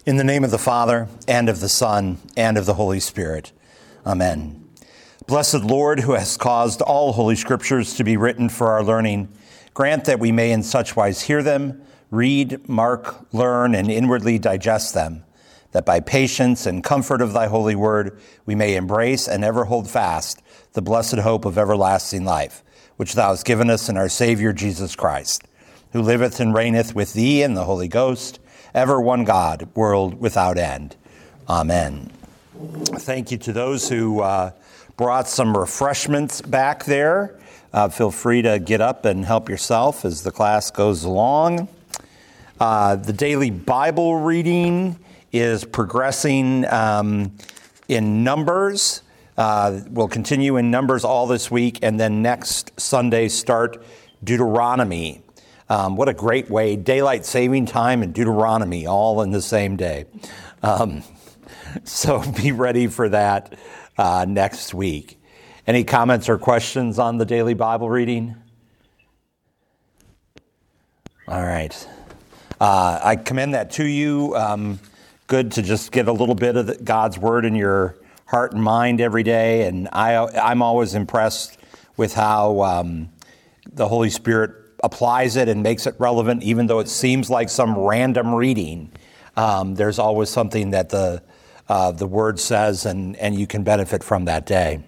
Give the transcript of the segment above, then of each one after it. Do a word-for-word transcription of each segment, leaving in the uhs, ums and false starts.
In the name of the Father, and of the Son, and of the Holy Spirit. Amen. Blessed Lord, who has caused all holy scriptures to be written for our learning, grant that we may in such wise hear them, read, mark, learn, and inwardly digest them, that by patience and comfort of thy holy word we may embrace and ever hold fast the blessed hope of everlasting life, which thou hast given us in our Savior Jesus Christ, who liveth and reigneth with thee and the Holy Ghost, ever one God, world without end. Amen. Thank you to those who uh, brought some refreshments back there. Uh, feel free to get up and help yourself as the class goes along. Uh, the daily Bible reading is progressing um, in Numbers. Uh, we'll continue in Numbers all this week, and then next Sunday start Deuteronomy. Um, what a great way, daylight saving time and Deuteronomy all in the same day. Um, so be ready for that uh, next week. Any comments or questions on the daily Bible reading? All right. Uh, I commend that to you. Um, good to just get a little bit of the, God's word in your heart and mind every day. And I, I'm always impressed with how um, the Holy Spirit applies it and makes it relevant, even though it seems like some random reading. Um, there's always something that the uh, the word says, and, and you can benefit from that day.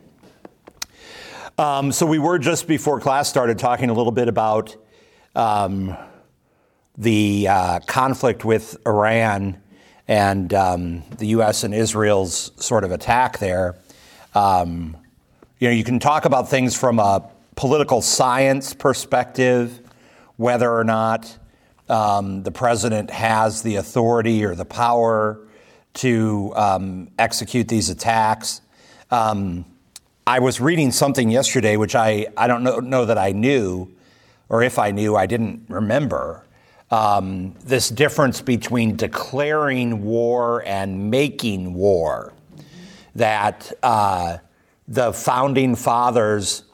Um, so we were just before class started talking a little bit about um, the uh, conflict with Iran and um, the U S and Israel's sort of attack there. Um, you know, you can talk about things from a political science perspective, whether or not um, the president has the authority or the power to um, execute these attacks. Um, I was reading something yesterday, which I, I don't know, know that I knew, or if I knew, I didn't remember. Um, this difference between declaring war and making war, that uh, the founding fathers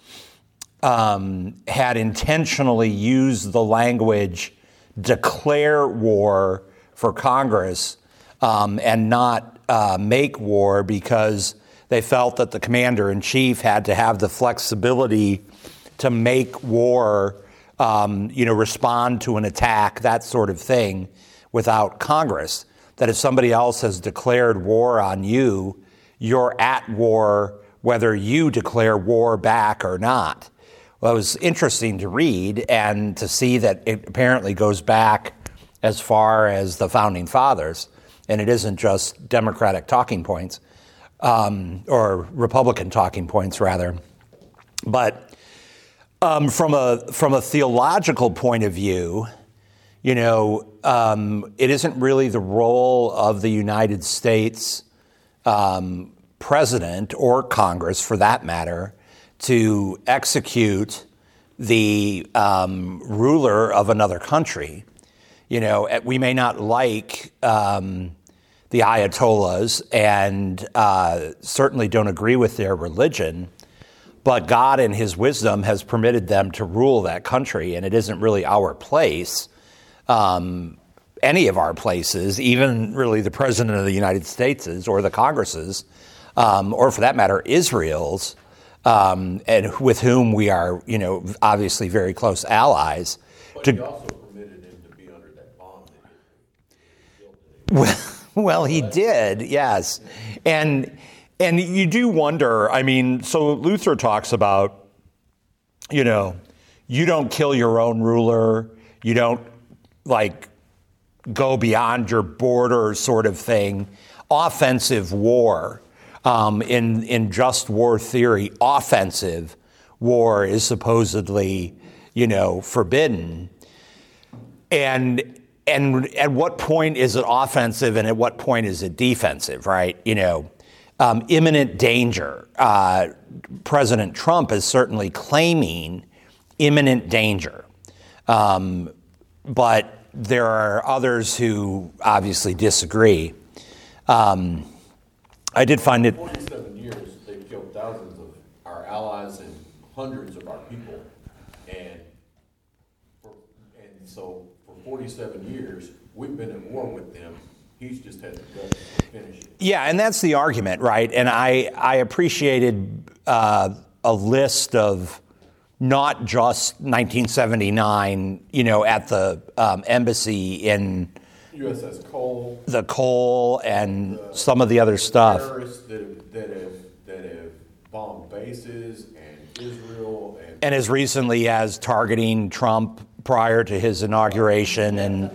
Um, had intentionally used the language declare war for Congress um, and not uh, make war, because they felt that the commander-in-chief had to have the flexibility to make war, um, you know, respond to an attack, that sort of thing, without Congress. That if somebody else has declared war on you, you're at war whether you declare war back or not. Well, it was interesting to read and to see that it apparently goes back as far as the founding fathers, and it isn't just Democratic talking points, um, or Republican talking points, rather. But um, from a from a theological point of view, you know, um, it isn't really the role of the United States um, president or Congress, for that matter, to execute the um, ruler of another country. You know, we may not like um, the Ayatollahs and uh, certainly don't agree with their religion, but God in his wisdom has permitted them to rule that country, and it isn't really our place, um, any of our places, even really the President of the United States' or the Congress's, um, or for that matter, Israel's, Um, and with whom we are, you know, obviously very close allies. But to, he also permitted him to be under that bond that he well, well, he did, yes. And and you do wonder, I mean, so Luther talks about, you know, you don't kill your own ruler, you don't, like, go beyond your border sort of thing. Offensive war. Um, in, in just war theory, offensive war is supposedly, you know, forbidden. And and at what point is it offensive and at what point is it defensive, right? You know, um, imminent danger. Uh, President Trump is certainly claiming imminent danger. Um, but there are others who obviously disagree. Um, I did find it. forty-seven years, they've killed thousands of our allies and hundreds of our people. And for, and so for forty-seven years, we've been at war with them He's just had the guts to finish it. Yeah, and that's the argument, right? And I, I appreciated uh, a list of not just nineteen seventy-nine, you know, at the um, embassy in U S S Cole. the Cole and the, some of the other stuff. Terrorists that have, that have, that have bombed bases and Israel. And, and as recently as targeting Trump prior to his inauguration. And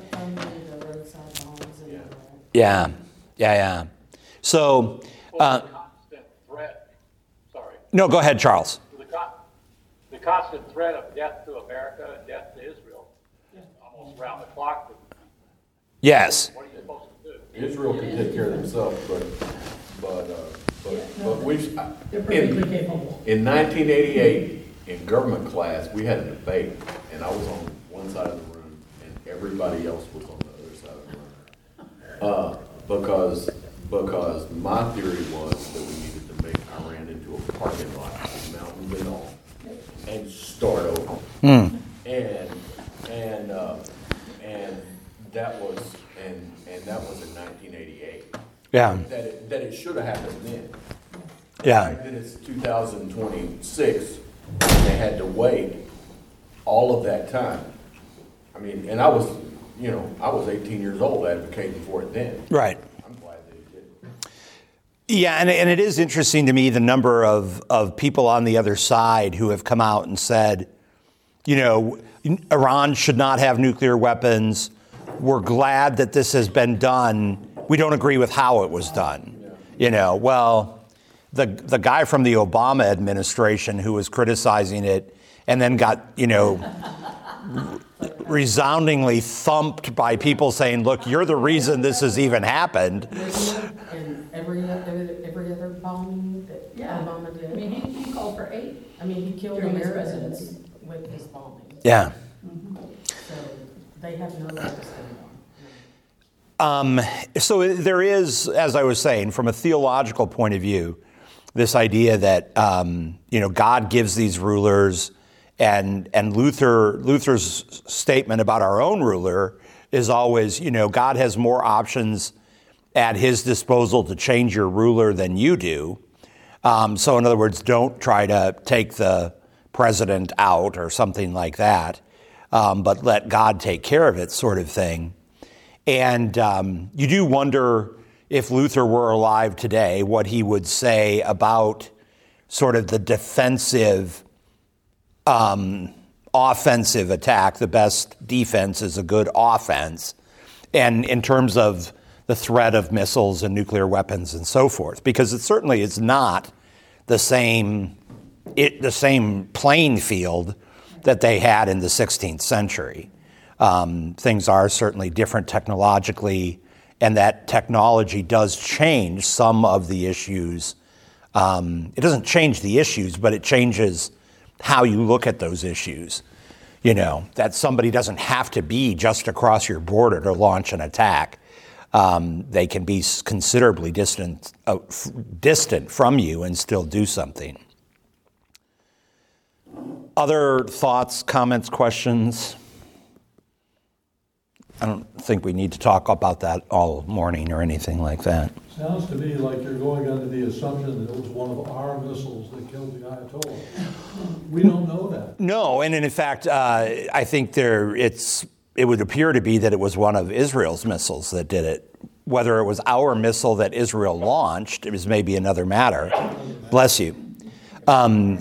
yeah, yeah, yeah. So, uh, the constant threat, sorry. No, go ahead, Charles. The, con- the constant threat of death to America and death to Israel, almost around the clock. Yes. What are you supposed to do? Israel can take care of themselves, but, but, uh, but, Yeah, no, but we, They're perfectly in, capable. in nineteen eighty-eight, in government class, we had a debate, and I was on one side of the room, and everybody else was on the other side of the room. Uh, because, because my theory was that we needed to make Iran into a parking lot with mountains and all, and start over. Mm. And, and, uh, and that was, and, and that was in nineteen eighty-eight. Yeah. That it, that it should have happened then. Yeah. The fact that it's two thousand twenty-six, and they had to wait all of that time. I mean, and I was, you know, I was eighteen years old advocating for it then. Right. I'm glad they did. Yeah, and, and it is interesting to me the number of, of people on the other side who have come out and said, you know, Iran should not have nuclear weapons. We're glad that this has been done. We don't agree with how it was done. You know, well, the the guy from the Obama administration who was criticizing it and then got, you know, resoundingly thumped by people saying, look, you're the reason this has even happened. And every, every, every other bombing that Yeah. Obama did. I mean, he, he called for eight. I mean, he killed During his Americans presidency. with his bombing. Yeah. So they have no right to stand on. Um, so there is, as I was saying, from a theological point of view, this idea that um, you know God gives these rulers, and and Luther Luther's statement about our own ruler is always, you know, God has more options at his disposal to change your ruler than you do. Um, so in other words, don't try to take the president out or something like that, um, but let God take care of it, sort of thing. And um, you do wonder if Luther were alive today, what he would say about sort of the defensive, um, offensive attack. The best defense is a good offense. And in terms of the threat of missiles and nuclear weapons and so forth, because it certainly is not the same, it, the same playing field that they had in the sixteenth century. Um, things are certainly different technologically, and that technology does change some of the issues. Um, it doesn't change the issues, but it changes how you look at those issues. You know, that somebody doesn't have to be just across your border to launch an attack. Um, they can be considerably distant, uh, f- distant from you and still do something. Other thoughts, comments, questions? I don't think we need to talk about that all morning or anything like that. Sounds to me like you're going under the assumption that it was one of our missiles that killed the Ayatollah. We don't know that. No, and in fact, uh, I think there it's it would appear to be that it was one of Israel's missiles that did it. Whether it was our missile that Israel launched is maybe another matter. Bless you. Um,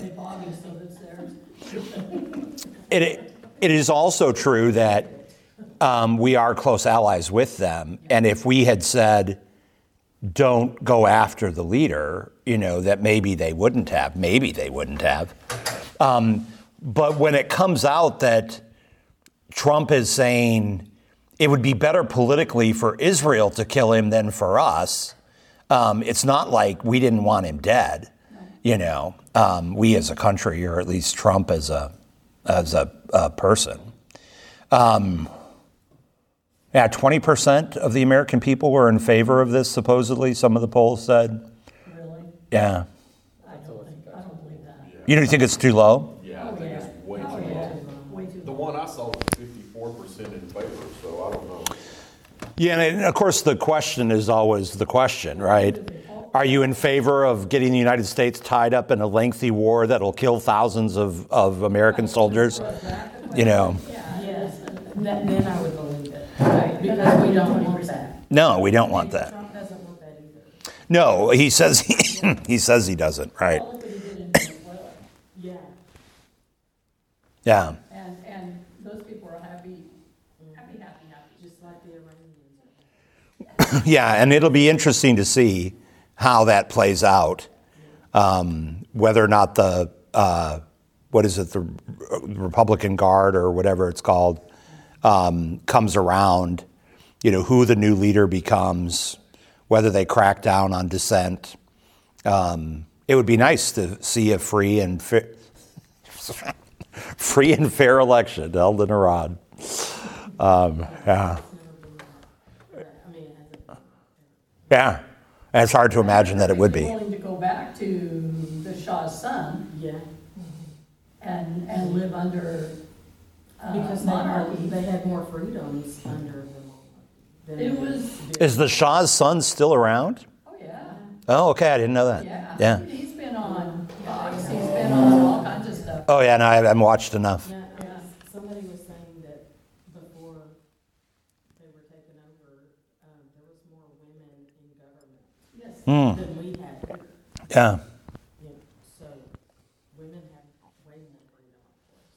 it it is also true that um, we are close allies with them, and if we had said, don't go after the leader, you know, that maybe they wouldn't have. Maybe they wouldn't have. Um, but when it comes out that Trump is saying it would be better politically for Israel to kill him than for us, um, it's not like we didn't want him dead, you know, um, we as a country, or at least Trump as a as a, a person. Um, Yeah, twenty percent of the American people were in favor of this, supposedly, some of the polls said. Really? Yeah. I don't think, I don't believe that. You don't think it's too low? Yeah, I think it's way too Oh, low. yeah. Way too The one I saw was fifty-four percent in favor, so I don't know. Yeah, and of course the question is always the question, right? Are you in favor of getting the United States tied up in a lengthy war that'll kill thousands of, of American soldiers? You know. Yes, then then I would believe it, right, because we don't want that. No, we don't want that. Trump doesn't want that either. No, he says he, he says he doesn't, right? Well, look what he did in Venezuela. Yeah, Yeah. and, and those people are happy, happy, happy, happy, just like the Iranians. Yeah, and it'll be interesting to see how that plays out, um, whether or not the, uh, what is it, the Republican Guard or whatever it's called, um, comes around, you know, who the new leader becomes, whether they crack down on dissent. Um, it would be nice to see a free and fair, free and fair election held in Iran. Um, yeah. I mean, it hasn't. Yeah. And it's hard to imagine that it would be. Willing to go back to the Shah's son Yeah, and, and live under uh, because they, are, monarchy. they had more freedoms under them. than It they was- did. Is the Shah's son still around? Oh, yeah, Oh, okay. I didn't know that. yeah. Yeah. He's been on Fox, he's been on all kinds of stuff. Oh, yeah. No, I haven't watched enough. Yeah, yeah, somebody was saying that before they were taken over, um, there was more women in government Yes. Hmm. than we had here. Yeah. Yeah, so women have way more freedom, of course.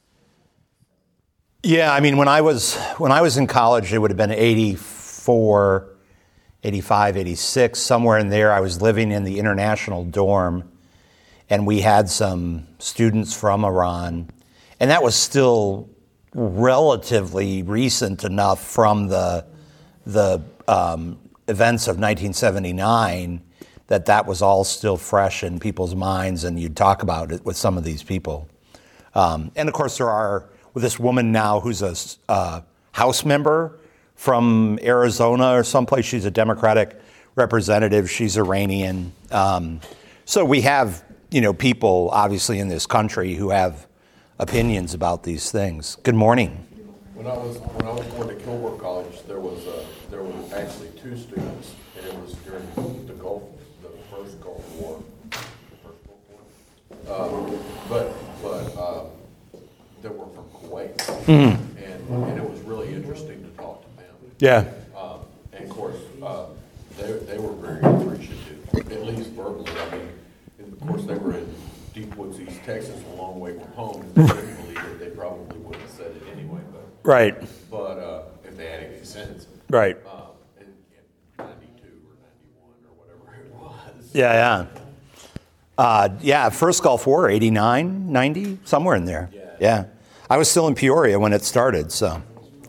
Yeah. I mean, when I was when I was in college, it would have been eighty-four, eighty-five, eighty-six, somewhere in there. I was living in the international dorm, and we had some students from Iran, and that was still relatively recent enough from the the um, events of nineteen seventy-nine that that was all still fresh in people's minds, and you'd talk about it with some of these people. Um, and of course, there are with this woman now who's a uh, House member from Arizona or someplace. She's a Democratic representative. She's Iranian. Um, so we have, you know, people obviously in this country who have opinions about these things. Good morning. When I was, when I was going to Kilgore College, there was, uh, there were actually two students, and it was during the Gulf, the first Gulf War, the first Gulf War. Uh, but, but, uh, that were from Kuwait, and, and it was really interesting to talk to them. Yeah. Um, and of course, uh, they, they were very appreciative, at least verbally. I mean, and of course, they were in deep woods, East Texas, a long way from home, and they didn't believe it. They probably wouldn't have said it anyway, but, Right. but, uh, if they had any sense. Right. Uh, in, in ninety-two or ninety-one or whatever it was. Yeah, yeah. Uh, yeah, first Gulf War, eighty-nine, ninety, somewhere in there. Yeah. Yeah. I was still in Peoria when it started, so.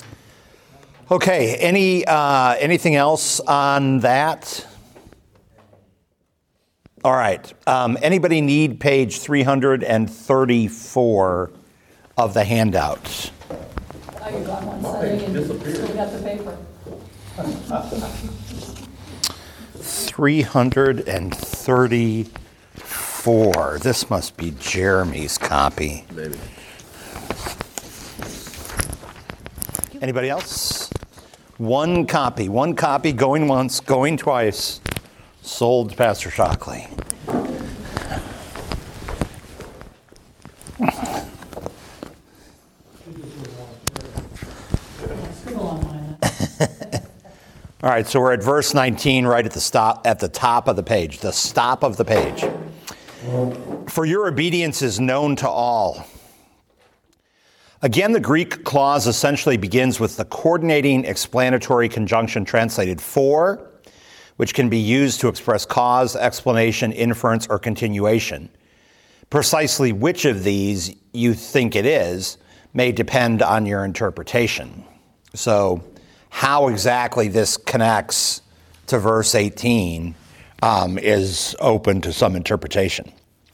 Okay, any uh, anything else on that? All right. Um, anybody need page three hundred thirty-four of the handout? Oh, you got one setting and still got the paper. three hundred thirty-four. This must be Jeremy's copy. Maybe. Anybody else? One copy. One copy going once, going twice. Sold to Pastor Shockley. Scribble on mine. All right, so we're at verse nineteen, right at the stop, at the top of the page, the stop of the page. For your obedience is known to all. Again, the Greek clause essentially begins with the coordinating explanatory conjunction translated for, which can be used to express cause, explanation, inference, or continuation. Precisely which of these you think it is may depend on your interpretation. So how exactly this connects to verse eighteen um, is open to some interpretation.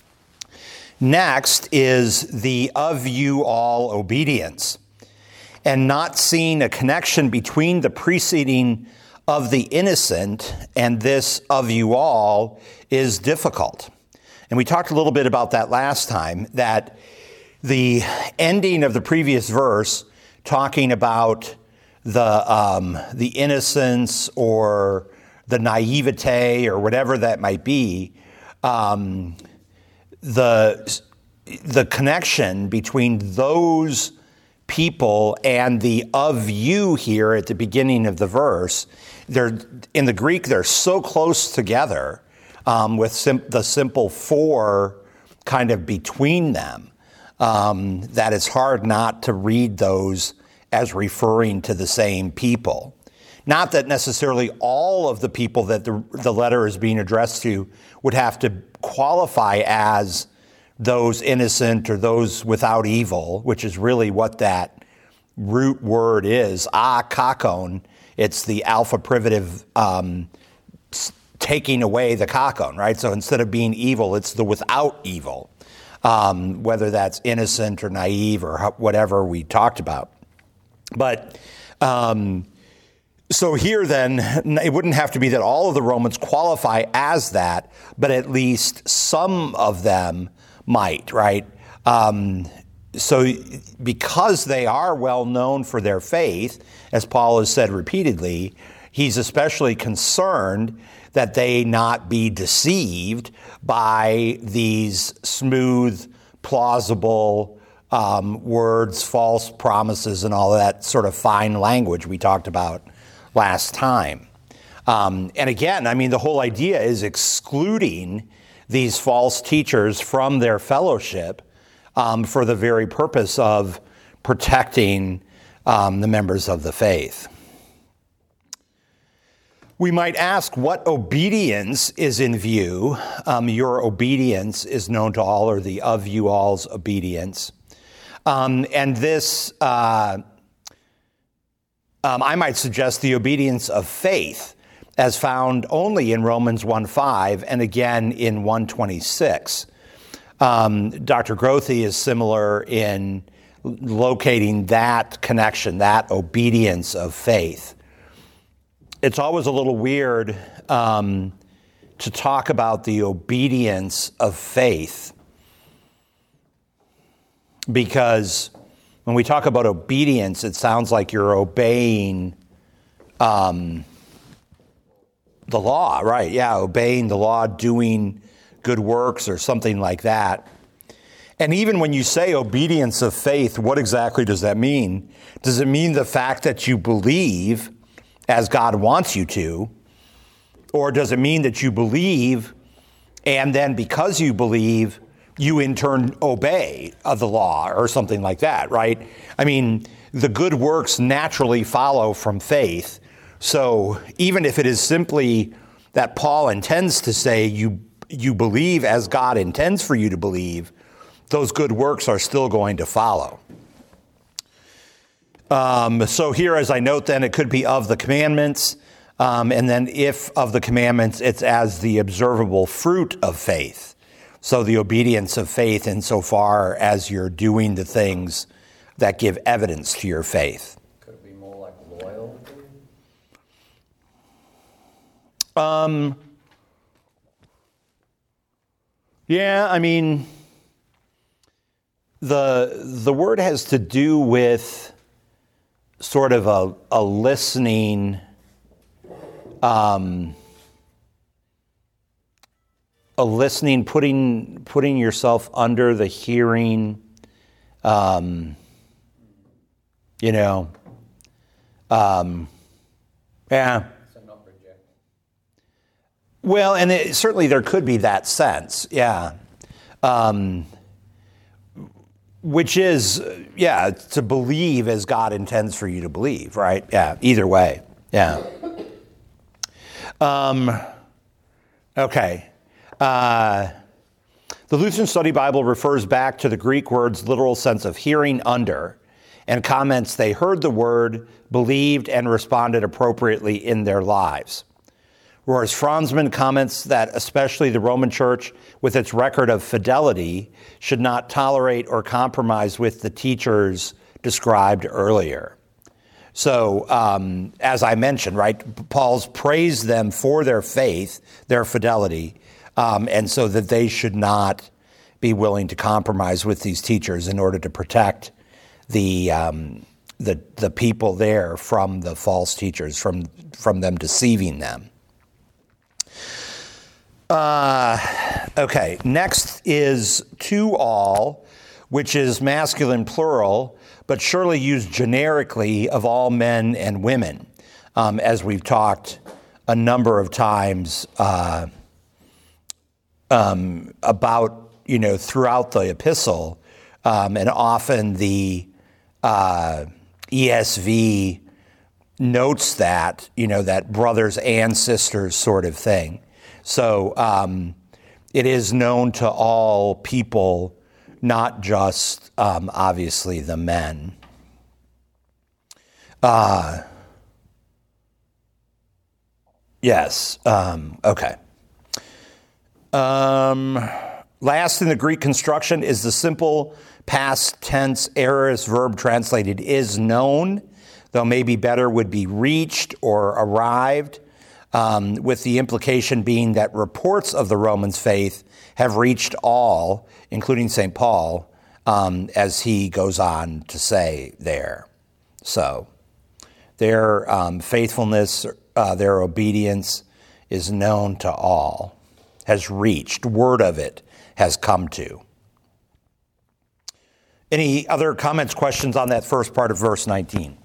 Next is the of you all obedience. And not seeing a connection between the preceding of the innocent and this of you all is difficult. And we talked a little bit about that last time, that the ending of the previous verse talking about the um, the innocence or the naivete or whatever that might be, um, the the connection between those people and the of you here at the beginning of the verse, they're in the Greek, they're so close together um, with sim- the simple for kind of between them um, that it's hard not to read those as referring to the same people. Not that necessarily all of the people that the, the letter is being addressed to would have to qualify as those innocent or those without evil, which is really what that root word is, a kakon. It's the alpha privative um, taking away the kakon, right? So instead of being evil, it's the without evil, um, whether that's innocent or naive or whatever we talked about. But um, so here then, it wouldn't have to be that all of the Romans qualify as that, but at least some of them might, right? Um, so because they are well known for their faith, as Paul has said repeatedly, he's especially concerned that they not be deceived by these smooth, plausible um, words, false promises, and all of that sort of fine language we talked about last time. Um, and again, I mean, the whole idea is excluding these false teachers from their fellowship um, for the very purpose of protecting um, the members of the faith. We might ask what obedience is in view. Um, your obedience is known to all, or the of you all's obedience. Um, and this, uh, um, I might suggest the obedience of faith, as found only in Romans one five and again in one twenty-six. Um, Doctor Grothe is similar in locating that connection, that obedience of faith. It's always a little weird um, to talk about the obedience of faith, because when we talk about obedience, it sounds like you're obeying um, the law, right? Yeah, obeying the law, doing good works or something like that. And even when you say obedience of faith, what exactly does that mean? Does it mean the fact that you believe as God wants you to? Or does it mean that you believe and then because you believe, you in turn obey of the law or something like that, right? I mean, the good works naturally follow from faith. So even if it is simply that Paul intends to say you you believe as God intends for you to believe, those good works are still going to follow. Um, so here, as I note, then it could be of the commandments, um, and then if of the commandments, it's as the observable fruit of faith. So the obedience of faith insofar as you're doing the things that give evidence to your faith. Could it be more like loyalty? Um. Yeah, I mean, the the word has to do with sort of a, a listening, um, a listening, putting putting yourself under the hearing, um, you know, um, yeah. So not rejecting. Well, and it, certainly there could be that sense, yeah. Um, which is, yeah, to believe as God intends for you to believe, right? Yeah, either way, yeah. Um, okay. Uh, the Lutheran Study Bible refers back to the Greek word's literal sense of hearing under, and comments they heard the word, believed, and responded appropriately in their lives. Whereas Franzmann comments that especially the Roman Church, with its record of fidelity, should not tolerate or compromise with the teachers described earlier. So, um, as I mentioned, right, Paul's praised them for their faith, their fidelity, um, and so that they should not be willing to compromise with these teachers in order to protect the um, the the people there from the false teachers, from from them deceiving them. Uh, okay, next is to all, which is masculine plural, but surely used generically of all men and women, um, as we've talked a number of times uh, um, about, you know, throughout the epistle, um, and often the uh, E S V notes that, you know, that brothers and sisters sort of thing. So um, it is known to all people, not just, um, obviously, the men. Uh, yes, um, okay. Um, last in the Greek construction is the simple past tense aorist verb translated is known, though maybe better would be reached or arrived. Um, with the implication being that reports of the Romans' faith have reached all, including Saint Paul, um, as he goes on to say there. So their um, faithfulness, uh, their obedience is known to all, has reached, word of it has come to. Any other comments, questions on that first part of verse nineteen?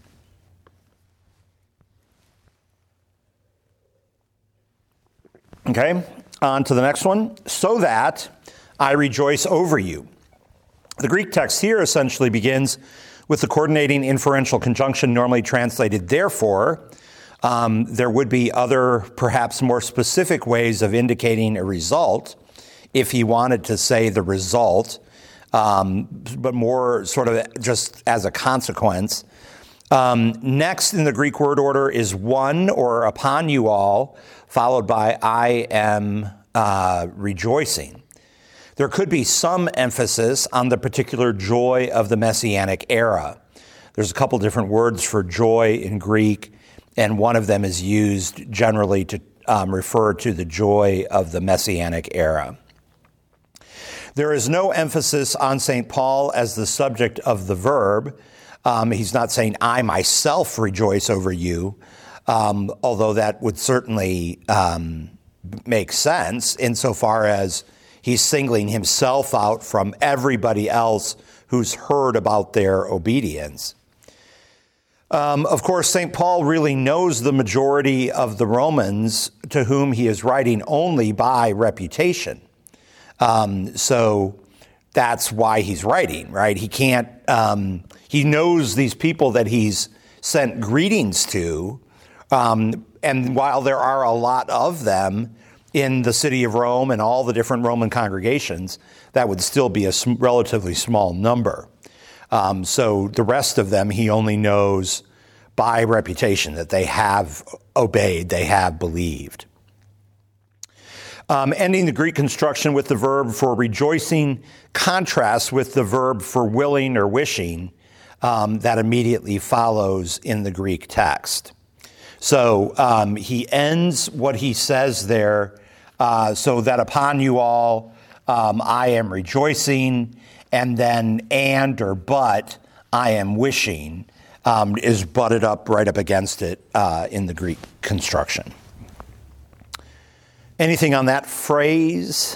Okay, on to the next one. So that I rejoice over you. The Greek text here essentially begins with the coordinating inferential conjunction normally translated therefore. Um, there would be other, perhaps more specific ways of indicating a result if he wanted to say the result, um, but more sort of just as a consequence. Um, next in the Greek word order is one or upon you all, followed by I am uh, rejoicing. There could be some emphasis on the particular joy of the Messianic era. There's a couple different words for joy in Greek, and one of them is used generally to um, refer to the joy of the Messianic era. There is no emphasis on Saint Paul as the subject of the verb. Um, he's not saying, I myself rejoice over you, um, although that would certainly um, make sense insofar as he's singling himself out from everybody else who's heard about their obedience. Um, of course, Saint Paul really knows the majority of the Romans to whom he is writing only by reputation. Um, so that's why he's writing, right? He can't, um, he knows these people that he's sent greetings to. Um, and while there are a lot of them in the city of Rome and all the different Roman congregations, that would still be a sm- relatively small number. Um, so the rest of them, he only knows by reputation that they have obeyed, they have believed. Um, ending the Greek construction with the verb for rejoicing contrasts with the verb for willing or wishing um, that immediately follows in the Greek text. So um, he ends what he says there, uh, so that upon you all um, I am rejoicing, and then and or but I am wishing um, is butted up right up against it uh, in the Greek construction. Anything on that phrase?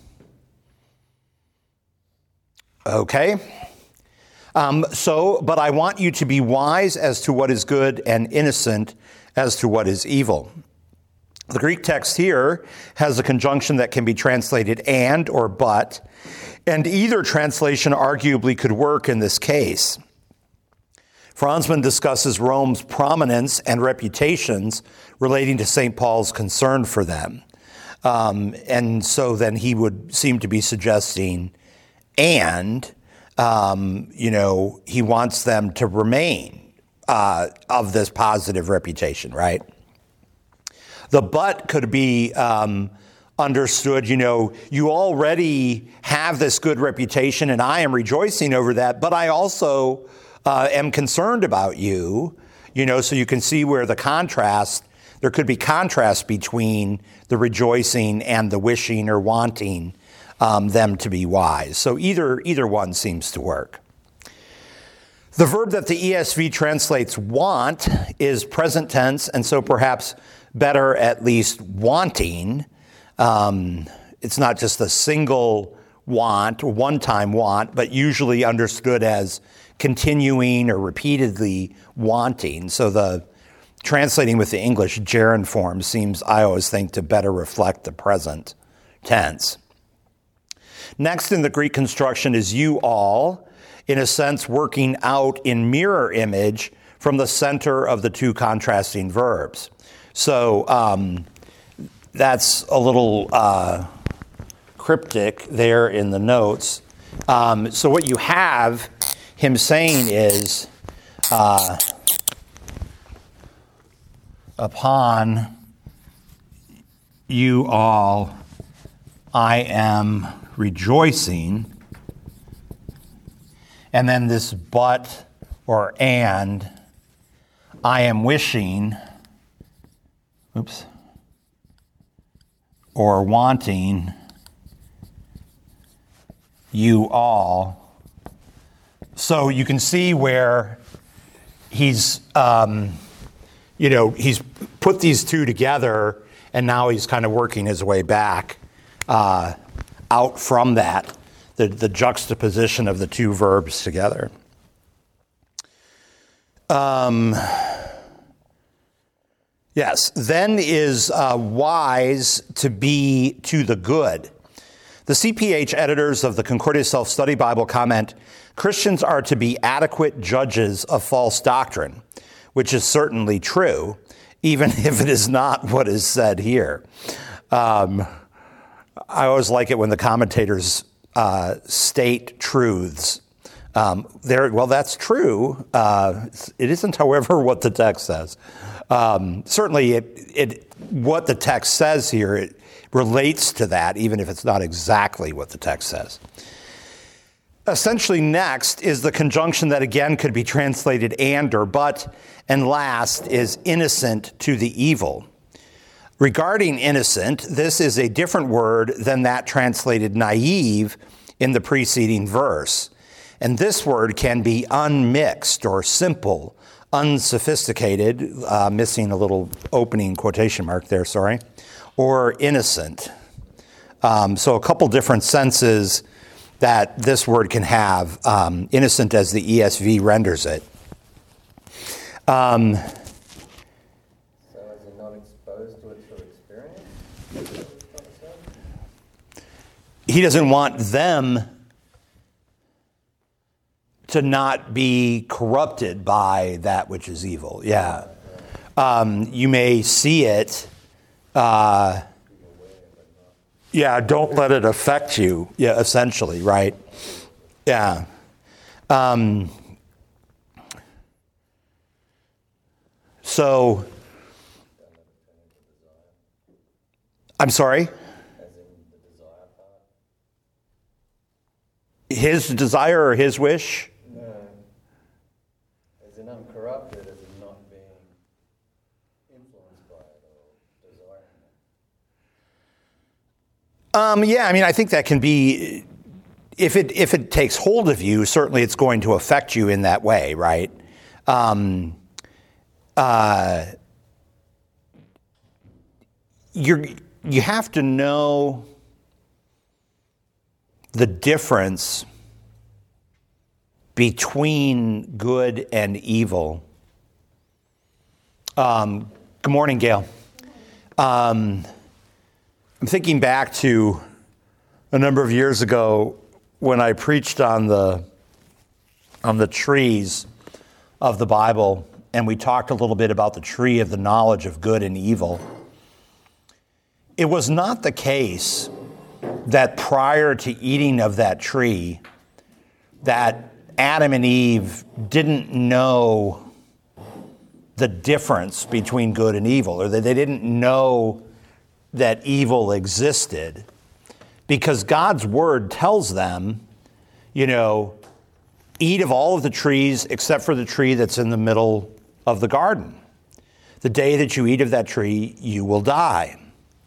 Okay. Um, so, but I want you to be wise as to what is good and innocent as to what is evil. The Greek text here has a conjunction that can be translated and or but, and either translation arguably could work in this case. Franzmann discusses Rome's prominence and reputations relating to Saint Paul's concern for them. Um, and so then he would seem to be suggesting, and, um, you know, he wants them to remain uh, of this positive reputation, right? The but could be um, understood, you know, you already have this good reputation and I am rejoicing over that, but I also uh, am concerned about you, you know, so you can see where the contrast, there could be contrast between the rejoicing and the wishing or wanting um, them to be wise. So either either one seems to work. The verb that the E S V translates want is present tense, and so perhaps better at least wanting. Um, it's not just a single want, one-time want, but usually understood as continuing or repeatedly wanting. So the translating with the English gerund form seems, I always think, to better reflect the present tense. Next in the Greek construction is you all, in a sense working out in mirror image from the center of the two contrasting verbs. So um, that's a little uh, cryptic there in the notes. Um, so what you have him saying is, uh, upon you all, I am rejoicing. And then this but or and, I am wishing, oops, or wanting you all. So you can see where he's, um, you know, he's put these two together, and now he's kind of working his way back uh, out from that. The, the juxtaposition of the two verbs together. Um, yes, then is uh, wise to be to the good. The C P H editors of the Concordia Self-Study Bible comment, Christians are to be adequate judges of false doctrine, which is certainly true, even if it is not what is said here. Um, I always like it when the commentators Uh, state truths. Um, there, well, that's true. Uh, it isn't, however, what the text says. Um, certainly, it, it what the text says here, it relates to that, even if it's not exactly what the text says. Essentially, next is the conjunction that again could be translated and or but, and last is innocent to the evil. Regarding innocent, this is a different word than that translated naive in the preceding verse. And this word can be unmixed or simple, unsophisticated, uh, missing a little opening quotation mark there, sorry, or innocent. Um, so a couple different senses that this word can have, um, innocent as the E S V renders it. Um, He doesn't want them to not be corrupted by that which is evil. Yeah. Um, you may see it. Uh, yeah, don't let it affect you. Yeah, essentially, right? Yeah. Um, so, I'm sorry? His desire or his wish? No. As in uncorrupted, as in not being influenced by it or desiring it. Um, yeah, I mean, I think that can be, if it if it takes hold of you, certainly it's going to affect you in that way, right? Um, uh, you're you have to know the difference between good and evil. Um, good morning, Gail. Um, I'm thinking back to a number of years ago when I preached on the on the trees of the Bible, and we talked a little bit about the tree of the knowledge of good and evil. It was not the case that prior to eating of that tree, that Adam and Eve didn't know the difference between good and evil, or that they didn't know that evil existed, because God's word tells them, you know, eat of all of the trees except for the tree that's in the middle of the garden. The day that you eat of that tree, you will die.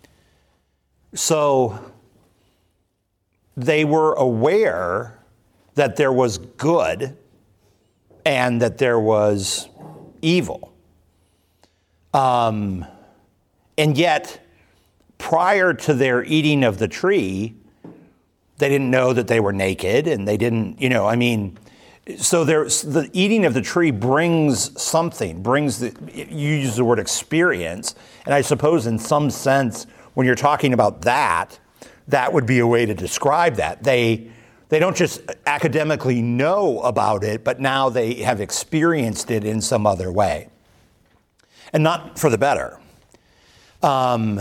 So they were aware that there was good and that there was evil. Um, and yet, prior to their eating of the tree, they didn't know that they were naked, and they didn't, you know, I mean, so there's the eating of the tree brings something, brings the, you use the word experience, and I suppose in some sense, when you're talking about that, that would be a way to describe that. They they don't just academically know about it, but now they have experienced it in some other way. And not for the better. Um,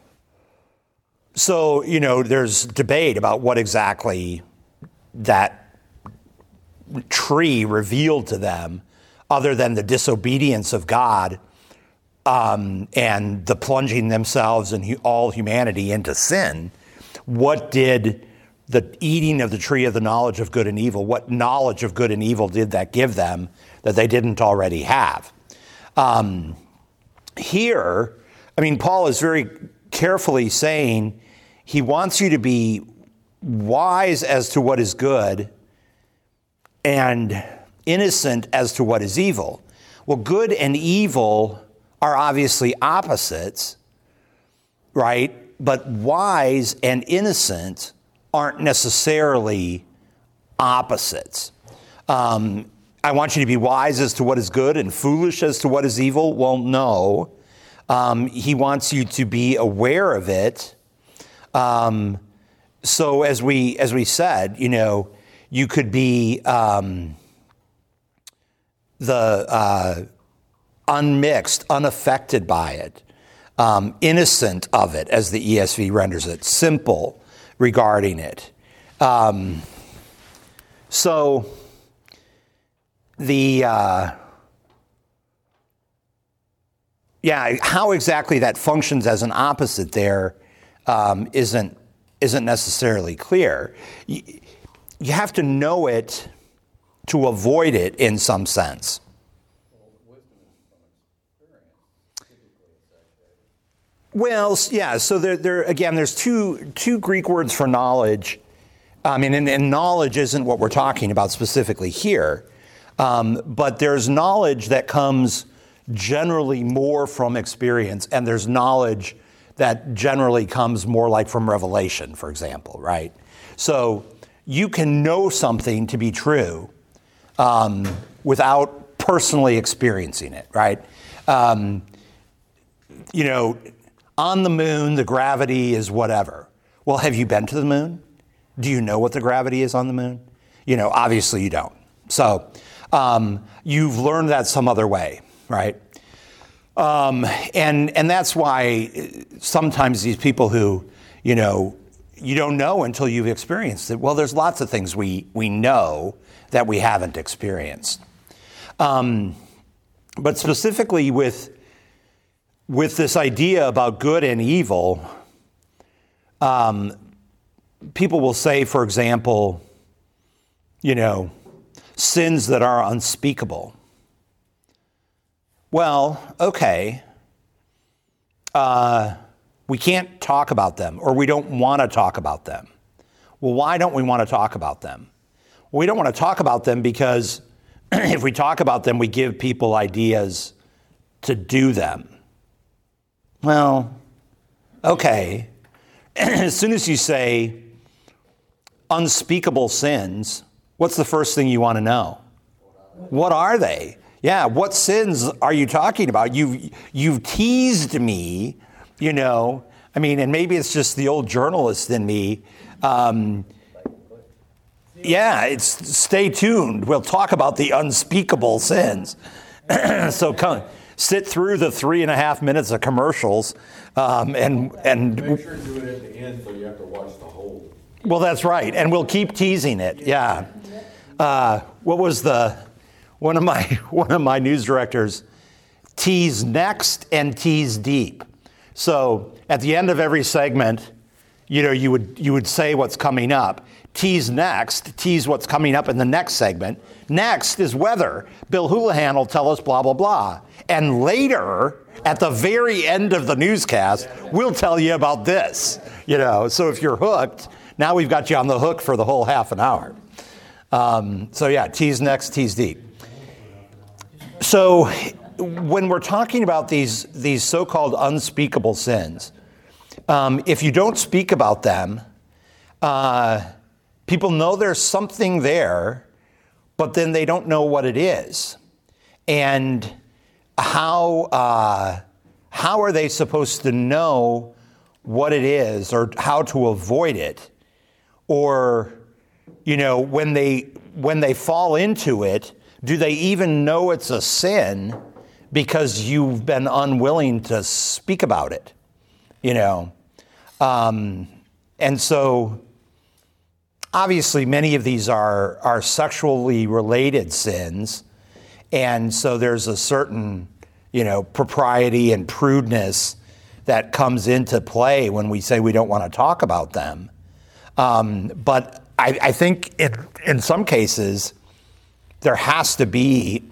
so, you know, there's debate about what exactly that tree revealed to them, other than the disobedience of God um, and the plunging themselves and hu- all humanity into sin. What did the eating of the tree of the knowledge of good and evil, what knowledge of good and evil did that give them that they didn't already have? Um, here, I mean, Paul is very carefully saying he wants you to be wise as to what is good and innocent as to what is evil. Well, good and evil are obviously opposites, right? But wise and innocent aren't necessarily opposites. Um, I want you to be wise as to what is good and foolish as to what is evil. Well, no. Um, he wants you to be aware of it. Um, so as we as we said, you know, you could be um, the uh, unmixed, unaffected by it, um, innocent of it, as the E S V renders it, simple regarding it. Um, so the uh, yeah, how exactly that functions as an opposite there um, isn't isn't necessarily clear. You, you have to know it to avoid it in some sense. Well, yeah. So there, there again. There's two two Greek words for knowledge. I mean, and, and knowledge isn't what we're talking about specifically here, um, but there's knowledge that comes generally more from experience, and there's knowledge that generally comes more like from revelation, for example, right? So you can know something to be true um, without personally experiencing it, right? Um, you know. On the moon, the gravity is whatever. Well, have you been to the moon? Do you know what the gravity is on the moon? You know, obviously you don't. So um, you've learned that some other way, right? Um, and and that's why sometimes these people who, you know, you don't know until you've experienced it. Well, there's lots of things we we know that we haven't experienced. Um, but specifically with With this idea about good and evil, um, people will say, for example, you know, sins that are unspeakable. Well, okay, uh, we can't talk about them, or we don't want to talk about them. Well, why don't we want to talk about them? Well, we don't want to talk about them because if we talk about them, we give people ideas to do them. Well, okay. As soon as you say unspeakable sins, what's the first thing you want to know? What are they? Yeah, what sins are you talking about? You've, you've teased me, you know. I mean, and maybe it's just the old journalist in me. Um, yeah, it's stay tuned. We'll talk about the unspeakable sins. So come. Sit through the three and a half minutes of commercials, um, and and Make sure you do it at the end, so you have to watch the whole. Well, that's right, and we'll keep teasing it. Yeah. Uh, what was the one of my one of my news directors? Tease next and tease deep. So at the end of every segment, you know, you would you would say what's coming up. Tease next, tease what's coming up in the next segment. Next is weather. Bill Houlihan will tell us blah, blah, blah. And later, at the very end of the newscast, we'll tell you about this. You know, so if you're hooked, now we've got you on the hook for the whole half an hour. Um, so yeah, tease next, tease deep. So when we're talking about these, these so-called unspeakable sins, um, if you don't speak about them, uh, people know there's something there, but then they don't know what it is. And how, uh, how are they supposed to know what it is or how to avoid it? Or, you know, when they, when they fall into it, do they even know it's a sin because you've been unwilling to speak about it? You know, um, and so obviously many of these are are sexually related sins, and so there's a certain, you know, propriety and prudeness that comes into play when we say we don't want to talk about them. Um, but I, I think in in some cases, there has to be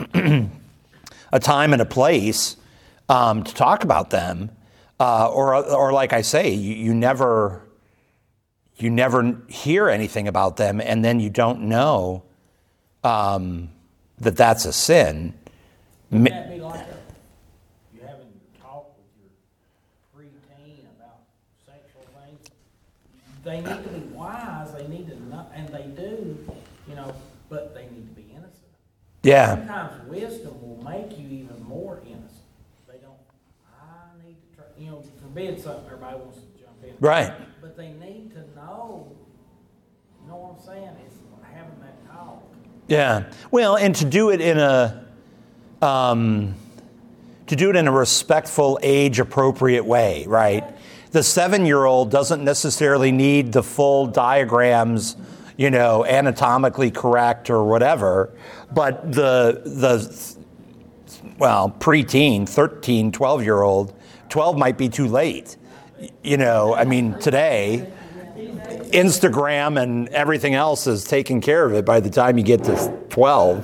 a time and a place um, to talk about them, uh, or or like I say, you, you never you never hear anything about them, and then you don't know um, that that's a sin. Wouldn't that be like a, you having your talk with your preteen about sexual things? They need to be wise. They need to know, and they do, you know. But they need to be innocent. Yeah. Sometimes wisdom will make you even more innocent. They don't, I need to try, you know, forbid something, everybody wants to jump in. Right. But they need to know, you know what I'm saying? It's having that talk. Yeah. Well, and to do it in a, um, to do it in a respectful, age-appropriate way, right? The seven-year-old doesn't necessarily need the full diagrams, you know, anatomically correct or whatever, but the, the well, preteen, thirteen, twelve-year-old, twelve might be too late. You know, I mean, today, Instagram and everything else is taking care of it by the time you get to twelve.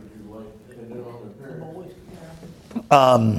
Um,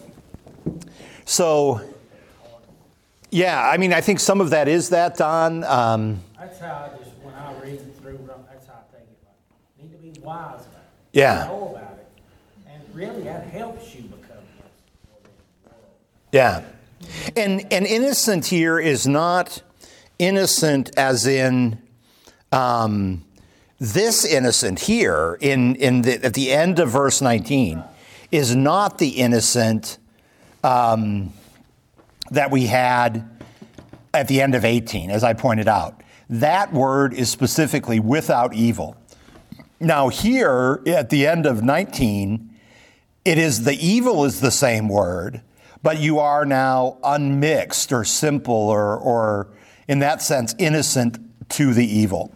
so, yeah, I mean, I think some of that is that, Don. Um, That's how I just, when I read it through, that's how I take it. Like, need to be wise about it. Yeah. Know about it. And really, that helps you become innocent. Yeah. And, and innocent here is not innocent as in um, this innocent here in, in the, at the end of verse nineteen is not the innocent um, that we had at the end of eighteen, as I pointed out. That word is specifically without evil. Now here at the end of nineteen, it is the evil is the same word, but you are now unmixed or simple or, or in that sense, innocent to the evil.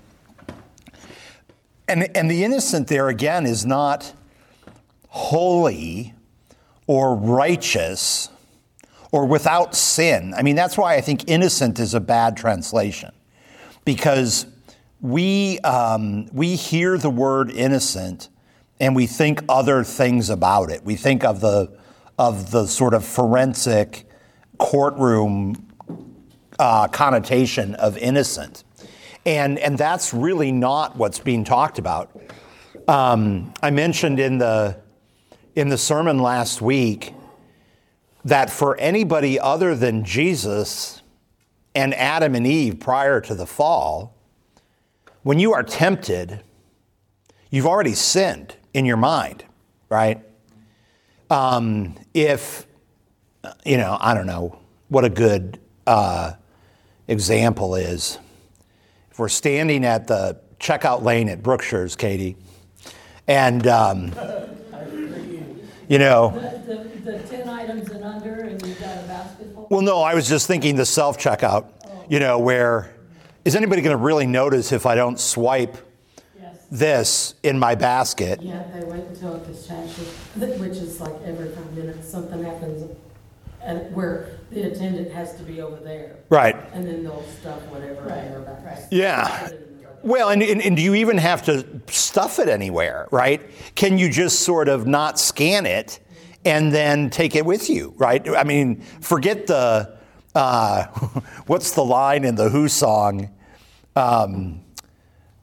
And, and the innocent there again is not holy or righteous or without sin. I mean, that's why I think innocent is a bad translation, because we um, we hear the word innocent and we think other things about it. We think of the of the sort of forensic courtroom uh, connotation of innocent, and and that's really not what's being talked about. Um, I mentioned in the in the sermon last week that for anybody other than Jesus and Adam and Eve prior to the fall, when you are tempted, you've already sinned in your mind, right? Um, if, you know, I don't know what a good uh, example is. If we're standing at the checkout lane at Brookshire's, Katie, and, um, you know, The, the, the ten items and under, and you've got a basket full? well, no, I was just thinking the self-checkout, you know, where is anybody going to really notice if I don't swipe Yes. this in my basket? Yeah, they wait until it gets changed, which is like every five minutes, something happens and where the attendant has to be over there. Right. And then they'll stuff whatever in their Right, back. right. Yeah. Well, and, and, and do you even have to stuff it anywhere, right? Can you just sort of not scan it and then take it with you, right? I mean, forget the, uh, what's the line in the Who song? Um,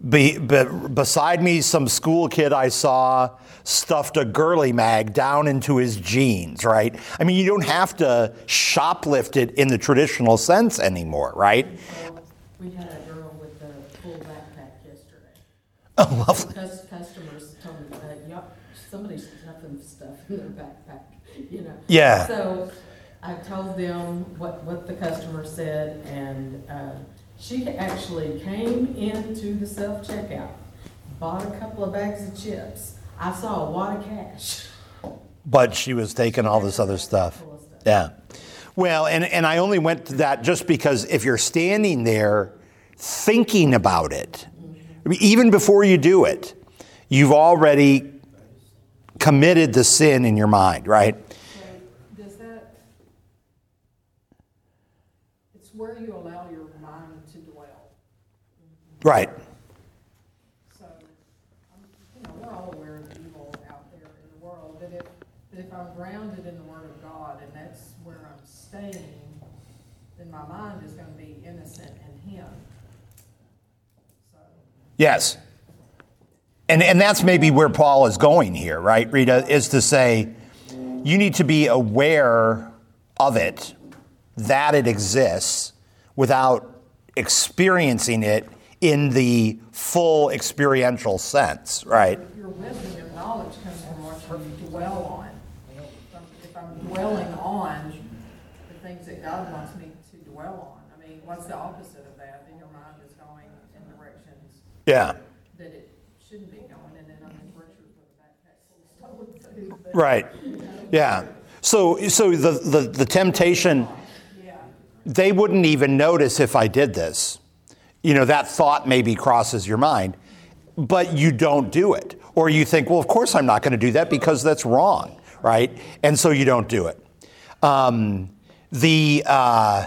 Be, be, beside me, some school kid I saw stuffed a girly mag down into his jeans, right? I mean, you don't have to shoplift it in the traditional sense anymore, right? So we had a girl with a full backpack yesterday. Oh, lovely. Cus- Customers told me that, y'all, somebody's stuffing stuff in their backpack, you know? Yeah. So I told them what, what the customer said, and uh, she actually came into the self-checkout, bought a couple of bags of chips. I saw a wad of cash. But she was taking all this other stuff. Full of stuff. Yeah. Well, and, and I only went to that just because if you're standing there thinking about it, I mean, even before you do it, you've already committed the sin in your mind, right? So does that, it's where you allow your mind to dwell. Right. So, um, you know, we're all aware of evil out there in the world, but if, but if I'm grounded in the Word of God and that's where I'm staying, then my mind is going to be innocent in Him. So, Yes. And and that's maybe where Paul is going here, right, Rita, is to say you need to be aware of it, that it exists, without experiencing it in the full experiential sense, right? your wisdom, your knowledge comes from what you dwell on. If I'm- If I'm dwelling on the things that God wants me to dwell on, I mean, what's the opposite of that? Then your mind is going in directions Yeah. that it shouldn't be going, and then I'm in virtue for the backpack full of stolen food. but- Right. Yeah. So so the, the, the temptation, Yeah, they wouldn't even notice if I did this. You know, that thought maybe crosses your mind, but you don't do it. Or you think, well, of course I'm not going to do that because that's wrong, right? And so you don't do it. Um, the, uh,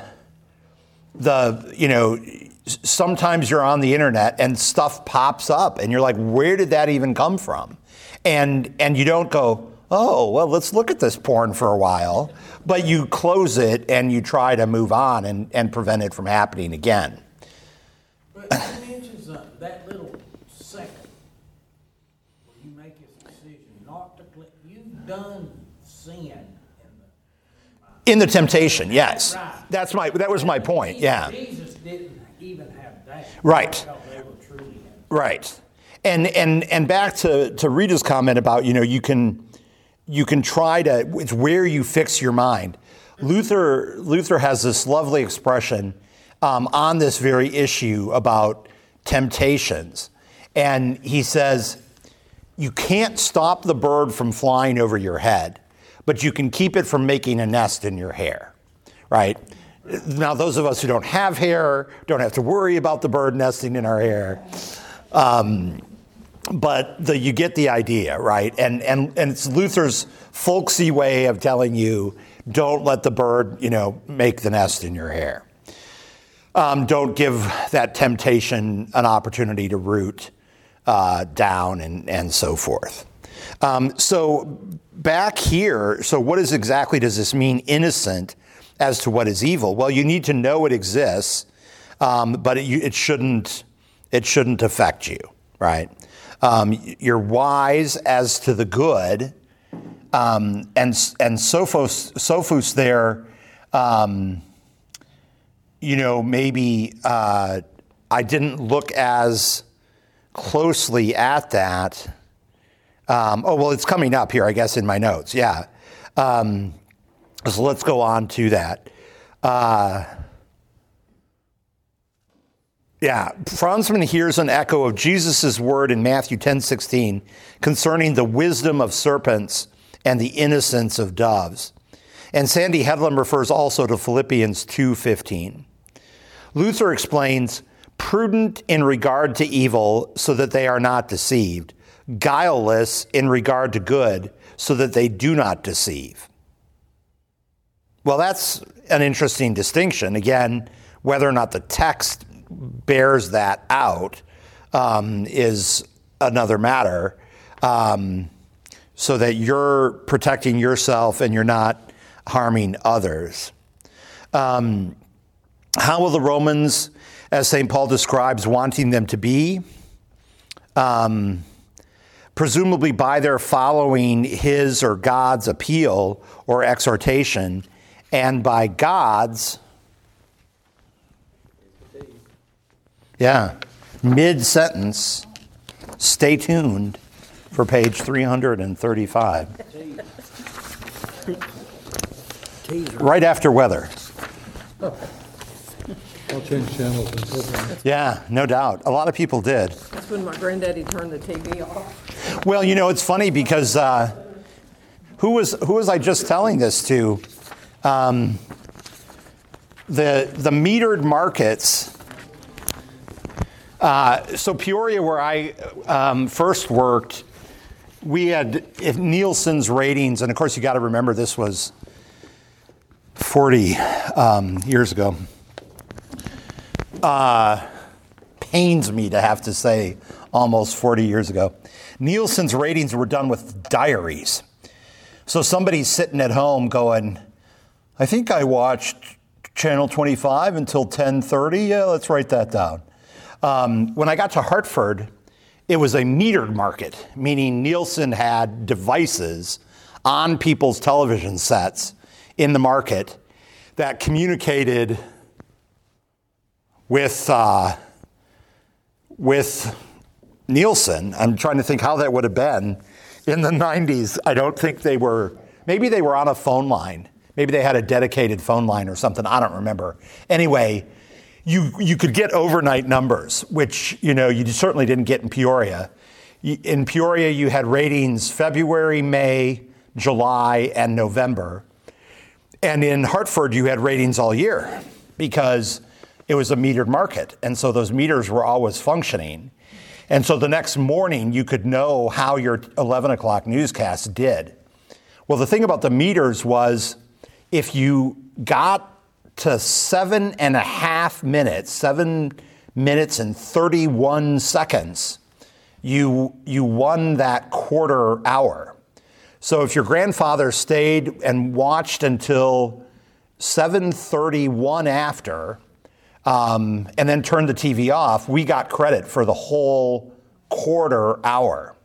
the, you know, sometimes you're on the internet and stuff pops up and you're like, where did that even come from? And, and you don't go, oh, well, let's look at this porn for a while, but you close it and you try to move on and, and prevent it from happening again. But you mentioned uh, that little second where you make this decision not to click. You've done sin in the In the temptation, yes. Right. That's my, that was my point, yeah. Jesus didn't even have that. Right. Because they were truly in. Right. And and and back to, to Rita's comment about, you know, you can you can try to, it's where you fix your mind. Luther Luther has this lovely expression um, on this very issue about temptations. And he says, you can't stop the bird from flying over your head, but you can keep it from making a nest in your hair, right? Now, those of us who don't have hair don't have to worry about the bird nesting in our hair. Um, but the, you get the idea, right? And, and, and it's Luther's folksy way of telling you, don't let the bird, you know, make the nest in your hair. Um, don't give that temptation an opportunity to root uh, down and, and so forth. Um, so back here, so what is exactly does this mean, innocent as to what is evil? Well, you need to know it exists, um, but it, you, it shouldn't it shouldn't affect you, right? Um, you're wise as to the good, um, and and Sophos Sophus there. Um, you know, maybe uh, I didn't look as closely at that. Um, oh, well, it's coming up here, I guess, in my notes. Yeah. Um, so let's go on to that. Uh, yeah. Franzman hears an echo of Jesus' word in Matthew ten sixteen concerning the wisdom of serpents and the innocence of doves. And Sandy Headlam refers also to Philippians two fifteen. Luther explains, prudent in regard to evil so that they are not deceived, guileless in regard to good so that they do not deceive. Well, that's an interesting distinction. Again, whether or not the text bears that out um, is another matter, um, so that you're protecting yourself and you're not harming others. Um, how will the Romans, as Saint Paul describes, wanting them to be? um, presumably by their following his or God's appeal or exhortation, and by God's, yeah, mid-sentence, stay tuned for page three hundred thirty-five. Right after weather. I'll change channels and so forth. Yeah, no doubt. A lot of people did. That's when my granddaddy turned the T V off. Well, you know, it's funny because uh, who was who was I just telling this to? Um, the the metered markets. Uh, so Peoria, where I um, first worked, we had if Nielsen's ratings, and of course you got to remember this was forty um, years ago. Uh, pains me to have to say almost forty years ago. Nielsen's ratings were done with diaries. So somebody's sitting at home going, I think I watched Channel twenty-five until ten thirty. Yeah, let's write that down. Um, when I got to Hartford, it was a metered market, meaning Nielsen had devices on people's television sets in the market that communicated with uh, with Nielsen. I'm trying to think how that would have been in the nineties. I don't think they were, maybe they were on a phone line. Maybe they had a dedicated phone line or something. I don't remember. Anyway, you you could get overnight numbers, which, you know, you certainly didn't get in Peoria. In Peoria, you had ratings February, May, July, and November. And in Hartford, you had ratings all year because it was a metered market. And so those meters were always functioning. And so the next morning, you could know how your eleven o'clock newscast did. Well, the thing about the meters was if you got to seven and a half minutes, seven minutes and thirty-one seconds, you, you won that quarter hour. So if your grandfather stayed and watched until seven thirty-one after, um, and then turned the T V off, we got credit for the whole quarter hour.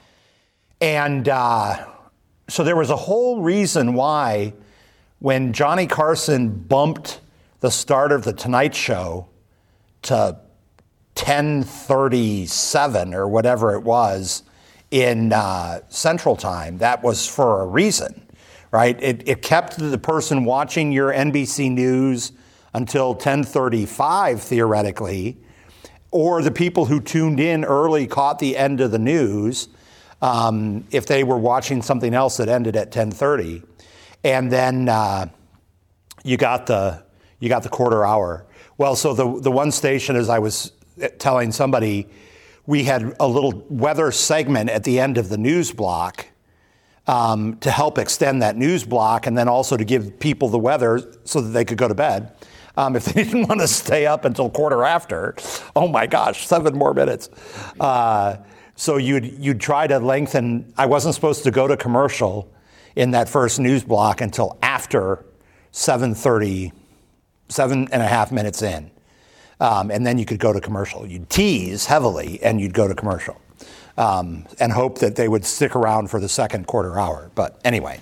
And uh, so there was a whole reason why when Johnny Carson bumped the start of the Tonight Show to ten thirty-seven or whatever it was in uh, Central Time, that was for a reason, right? It, it kept the person watching your N B C News until ten thirty-five, theoretically, or the people who tuned in early caught the end of the news um, if they were watching something else that ended at ten thirty. And then uh, you got the you got the quarter hour. Well, so the the one station, as I was telling somebody, we had a little weather segment at the end of the news block um, to help extend that news block, and then also to give people the weather so that they could go to bed. Um, if they didn't want to stay up until quarter after, oh my gosh, seven more minutes. Uh, so you'd you'd try to lengthen. I wasn't supposed to go to commercial in that first news block until after seven thirty, seven and a half minutes in. Um, and then you could go to commercial. You'd tease heavily and you'd go to commercial um, and hope that they would stick around for the second quarter hour. But anyway,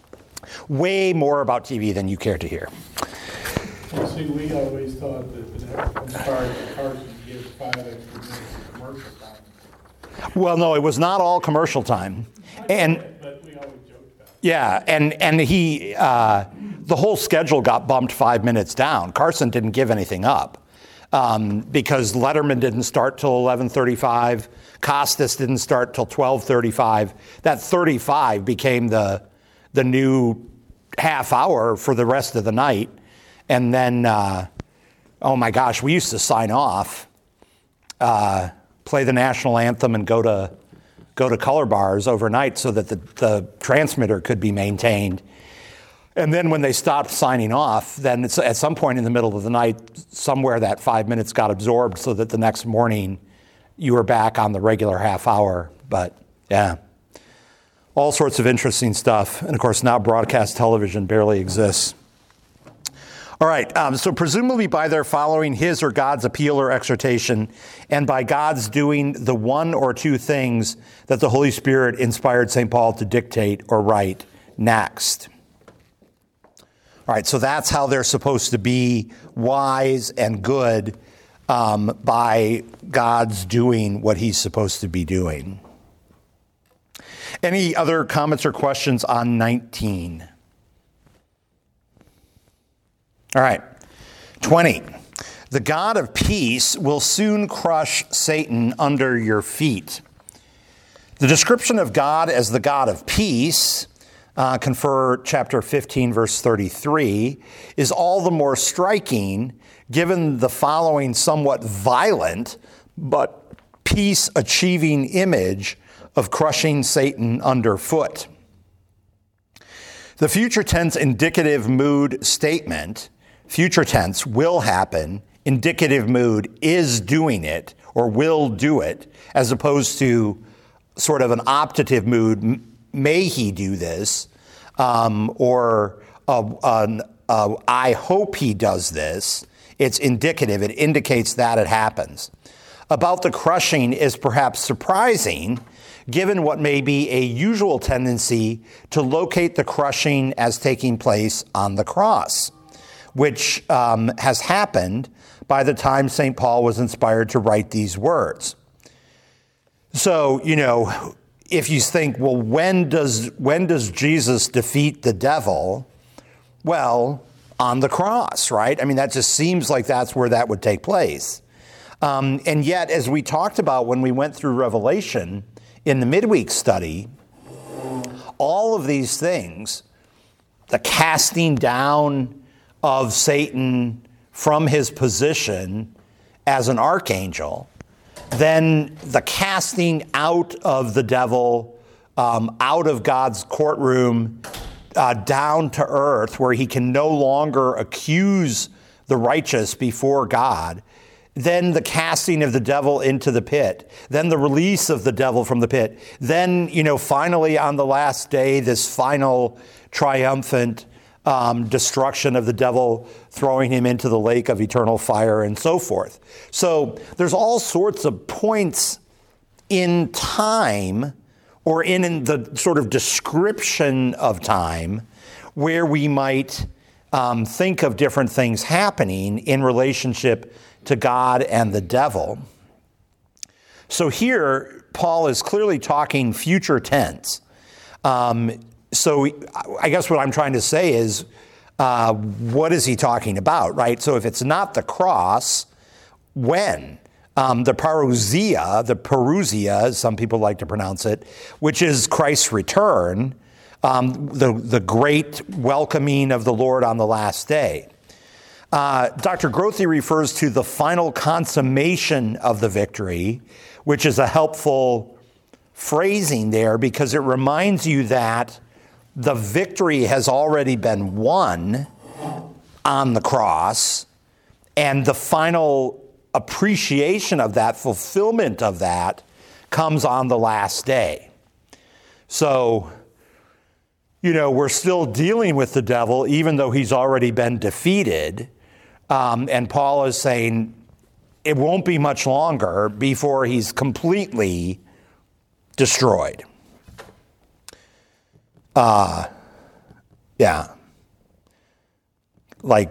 way more about T V than you care to hear. Well, see, we always thought that that inspired Carson to give five extra minutes of commercial time. Well, no, it was not all commercial time. And but we always joked about it. yeah, and, and he, uh, the whole schedule got bumped five minutes down. Carson didn't give anything up. Um, because Letterman didn't start till eleven thirty-five, Costas didn't start till twelve thirty-five. That thirty-five became the the new half hour for the rest of the night. And then, uh, oh my gosh, we used to sign off, uh, play the national anthem, and go to go to color bars overnight so that the, the transmitter could be maintained. And then when they stopped signing off, then it's, at some point in the middle of the night, somewhere that five minutes got absorbed so that the next morning you were back on the regular half hour. But yeah, all sorts of interesting stuff. And of course, now broadcast television barely exists. All right, um, so presumably by their following his or God's appeal or exhortation, and by God's doing the one or two things that the Holy Spirit inspired Saint Paul to dictate or write next. All right, so that's how they're supposed to be wise and good um, by God's doing what he's supposed to be doing. Any other comments or questions on nineteen? All right, twenty. The God of peace will soon crush Satan under your feet. The description of God as the God of peace, uh, confer chapter fifteen, verse thirty-three, is all the more striking given the following somewhat violent but peace-achieving image of crushing Satan underfoot. The future tense indicative mood statement, future tense will happen, indicative mood is doing it or will do it, as opposed to sort of an optative mood, may he do this, um, or uh, uh, uh, I hope he does this. It's indicative. It indicates that it happens. About the crushing is perhaps surprising, given what may be a usual tendency to locate the crushing as taking place on the cross, which um, has happened by the time Saint Paul was inspired to write these words. So, you know, if you think, well, when does when does Jesus defeat the devil? Well, on the cross, right? I mean, that just seems like that's where that would take place. Um, and yet, as we talked about when we went through Revelation in the midweek study, all of these things, the casting down of Satan from his position as an archangel, then the casting out of the devil, um, out of God's courtroom, uh, down to earth, where he can no longer accuse the righteous before God, then the casting of the devil into the pit, then the release of the devil from the pit, then, you know, finally on the last day, this final triumphant Um, destruction of the devil, throwing him into the lake of eternal fire and so forth. So there's all sorts of points in time or in, in the sort of description of time where we might um, think of different things happening in relationship to God and the devil. So here, Paul is clearly talking future tense. Um, So I guess what I'm trying to say is, uh, what is he talking about, right? So if it's not the cross, when? Um, the parousia, the parousia, as some people like to pronounce it, which is Christ's return, um, the, the great welcoming of the Lord on the last day. Uh, Doctor Grothe refers to the final consummation of the victory, which is a helpful phrasing there because it reminds you that the victory has already been won on the cross, and the final appreciation of that, fulfillment of that, comes on the last day. So, you know, we're still dealing with the devil, even though he's already been defeated. Um, and Paul is saying it won't be much longer before he's completely destroyed. Uh, yeah. Like,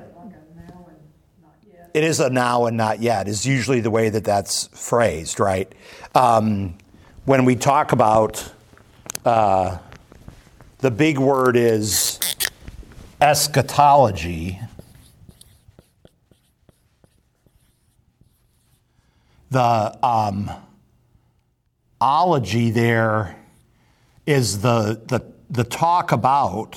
it is a now and not yet is usually the way that that's phrased, right? Um, when we talk about, uh, the big word is eschatology. The um, ology there is the the the talk about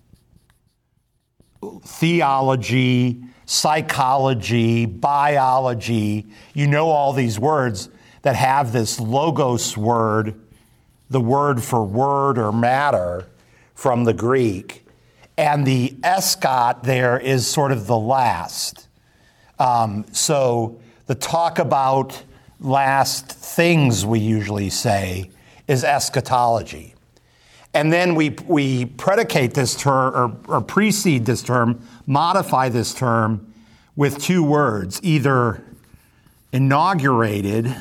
theology, psychology, biology. You know all these words that have this logos word, the word for word or matter from the Greek. And the eschat there is sort of the last. Um, so the talk about last things, we usually say, is eschatology. And then we, we predicate this term, or, or precede this term, modify this term with two words, either inaugurated,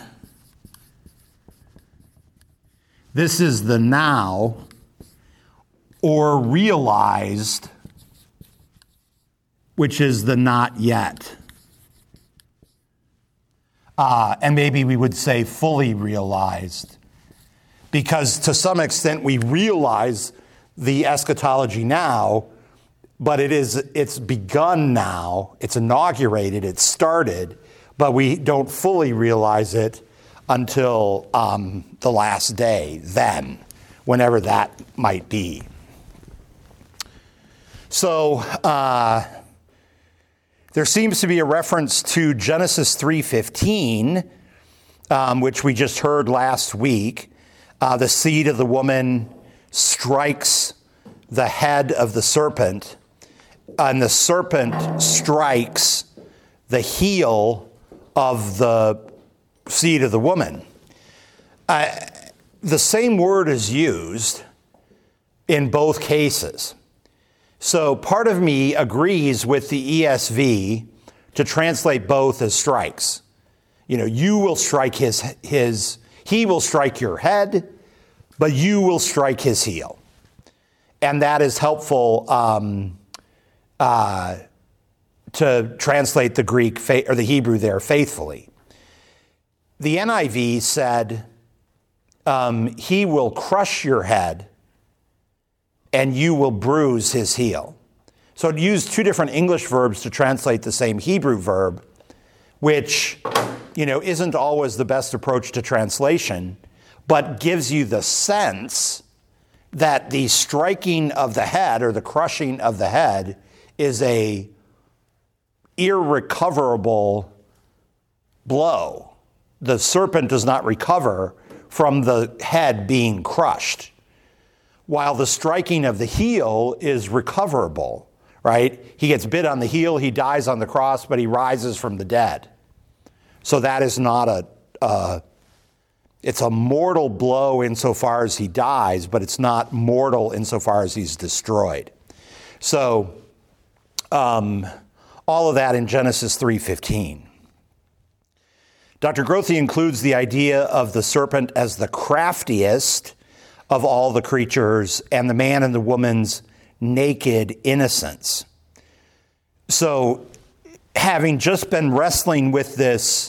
this is the now, or realized, which is the not yet. Uh, and maybe we would say fully realized. Because to some extent we realize the eschatology now, but it is, it's begun now, it's inaugurated, it's started, but we don't fully realize it until um, the last day, then, whenever that might be. So uh, there seems to be a reference to Genesis three fifteen, um, which we just heard last week. Uh, the seed of the woman strikes the head of the serpent, and the serpent strikes the heel of the seed of the woman. Uh, the same word is used in both cases. So part of me agrees with the E S V to translate both as strikes. You know, you will strike his, his, he will strike your head, but you will strike his heel. And that is helpful um, uh, to translate the Greek fa- or the Hebrew there faithfully. The N I V said, um, he will crush your head and you will bruise his heel. So it used two different English verbs to translate the same Hebrew verb, which, you know, isn't always the best approach to translation, but gives you the sense that the striking of the head or the crushing of the head is a irrecoverable blow. The serpent does not recover from the head being crushed, while the striking of the heel is recoverable, right? He gets bit on the heel, he dies on the cross, but he rises from the dead. So that is not a, uh, it's a mortal blow insofar as he dies, but it's not mortal insofar as he's destroyed. So um, all of that in Genesis three fifteen. Doctor Grothe includes the idea of the serpent as the craftiest of all the creatures and the man and the woman's naked innocence. So, having just been wrestling with this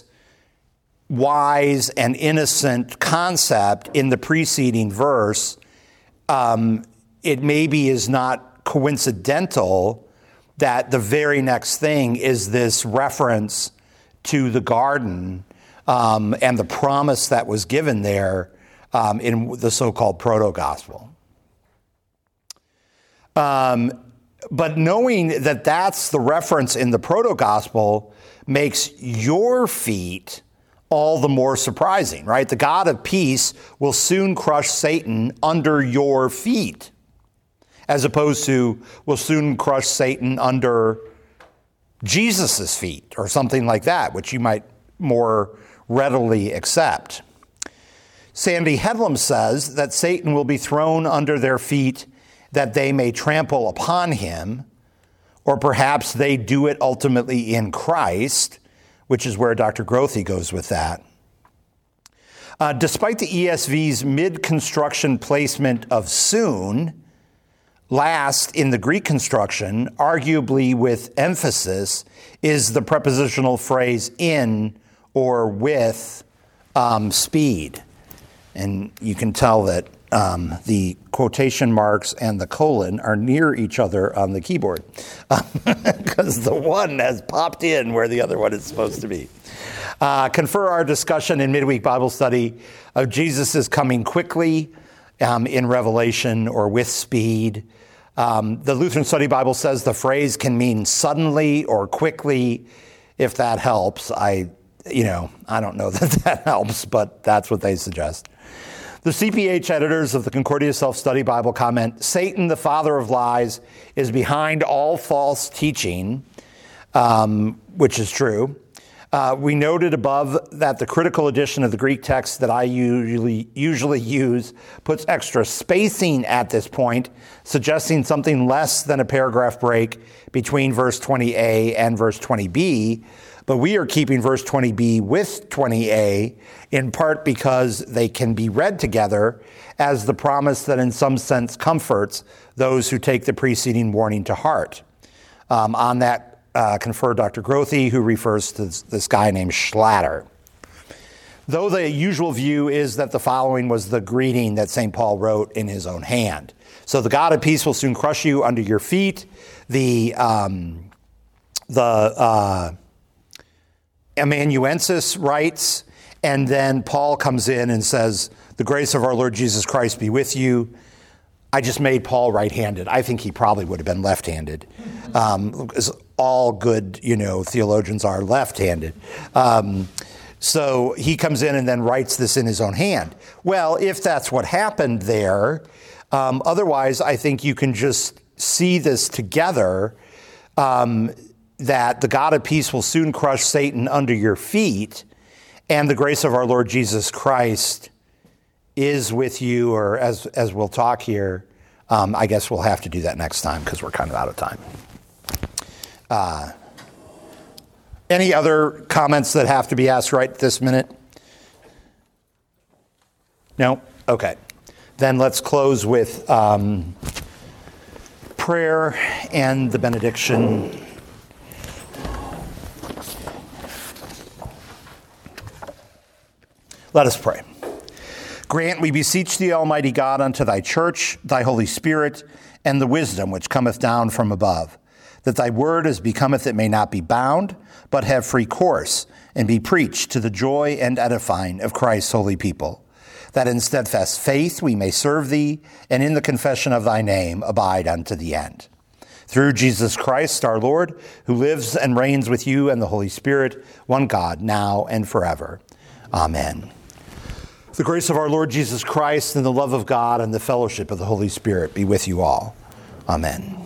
wise and innocent concept in the preceding verse, um, it maybe is not coincidental that the very next thing is this reference to the garden um, and the promise that was given there um, in the so-called proto-gospel. Um, but knowing that that's the reference in the proto-gospel makes your feat all the more surprising, right? The God of peace will soon crush Satan under your feet, as opposed to will soon crush Satan under Jesus's feet or something like that, which you might more readily accept. Sandy Headlam says that Satan will be thrown under their feet that they may trample upon him, or perhaps they do it ultimately in Christ, which is where Doctor Grothe goes with that. Uh, despite the E S V's mid-construction placement of soon, last in the Greek construction, arguably with emphasis, is the prepositional phrase in or with um, speed. And you can tell that um, the quotation marks and the colon are near each other on the keyboard because the one has popped in where the other one is supposed to be. Uh, confer our discussion in midweek Bible study of Jesus is coming quickly um, in Revelation or with speed. Um, the Lutheran Study Bible says the phrase can mean suddenly or quickly, if that helps. I, you know, I don't know that that helps, but that's what they suggest. The C P H editors of the Concordia Self-Study Bible comment, Satan, the father of lies, is behind all false teaching, um, which is true. Uh, we noted above that the critical edition of the Greek text that I usually usually use puts extra spacing at this point, suggesting something less than a paragraph break between verse twenty a and verse twenty b. But we are keeping verse twenty b with twenty a, in part because they can be read together as the promise that in some sense comforts those who take the preceding warning to heart. Um, on that uh, conferred Doctor Grothe, who refers to this, this guy named Schlatter. Though the usual view is that the following was the greeting that Saint Paul wrote in his own hand. So the God of peace will soon crush you under your feet. The, um, the uh, amanuensis writes, and then Paul comes in and says, the grace of our Lord Jesus Christ be with you. I just made Paul right-handed. I think he probably would have been left-handed. Um, all good, you know, theologians are left-handed. Um, so he comes in and then writes this in his own hand. Well, if that's what happened there, um, otherwise I think you can just see this together, um, that the God of peace will soon crush Satan under your feet, and the grace of our Lord Jesus Christ is with you, or as as we'll talk here, um, I guess we'll have to do that next time because we're kind of out of time. Uh, any other comments that have to be asked right this minute? No? Okay. Then let's close with um, prayer and the benediction. Let us pray. Grant, we beseech thee, Almighty God, unto thy church, thy Holy Spirit, and the wisdom which cometh down from above, that thy word as becometh it may not be bound, but have free course, and be preached to the joy and edifying of Christ's holy people, that in steadfast faith we may serve thee, and in the confession of thy name abide unto the end. Through Jesus Christ our Lord, who lives and reigns with you and the Holy Spirit, one God, now and forever. Amen. The grace of our Lord Jesus Christ and the love of God and the fellowship of the Holy Spirit be with you all. Amen.